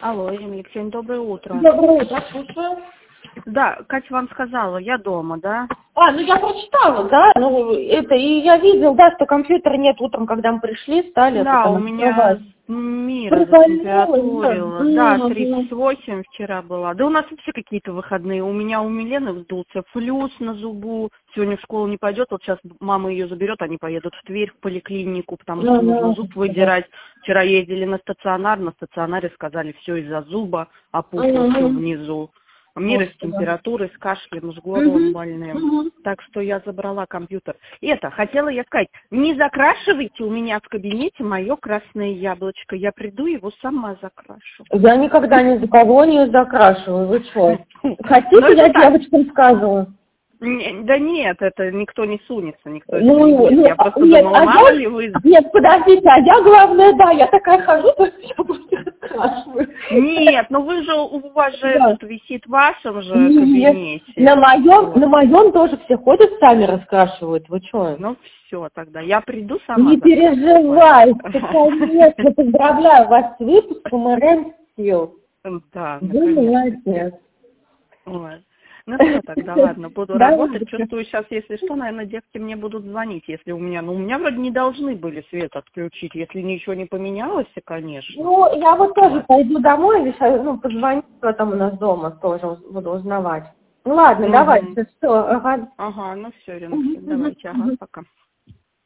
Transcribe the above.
Алло, Ирина Алексеевна, доброе утро. Доброе утро, слушаю. Да, Катя вам сказала, я дома, да? Ну я прочитала, да, и я видел, да, что компьютера нет утром, когда мы пришли, стали это Да, там у меня открывать. мира Прикольно, затемпературила. Да, 38 вчера была. Да у нас вообще какие-то выходные. У Милены вздулся флюс на зубу. Сегодня в школу не пойдет. Вот сейчас мама ее заберет, они поедут в Тверь, в поликлинику, потому что нужно зуб выдирать. Вчера ездили на стационаре сказали, все из-за зуба, опухло все внизу. Мира с температурой, с кашлем, с горлом больным. Так что я забрала компьютер. Хотела я сказать, не закрашивайте у меня в кабинете мое красное яблочко. Я приду, его сама закрашу. Я никогда ни за кого не закрашиваю, вы что? Хотите, я девочкам скажу? Да нет, это никто не сунется, никто это не будет. Я просто думала, мало ли вы... Нет, подождите, а я, главное, да, я такая хожу, то я просто раскрашиваю. Нет, вы же, у вас же этот висит в вашем же кабинете. На моем тоже все ходят, сами раскрашивают, вы что? Ну все, тогда я приду сама. Не переживайте, конечно, поздравляю вас с выпуском РМ Стил. Да, вы молодец. Ну все, тогда ладно, буду работать. Чувствую сейчас, если что, наверное, девки мне будут звонить, если у меня... у меня вроде не должны были свет отключить, если ничего не поменялось, конечно. Я вот тоже пойду домой, позвоню, кто там у нас дома, тоже буду узнавать. Ладно, давайте, все. Ага, ну все, Ирина, давайте, пока.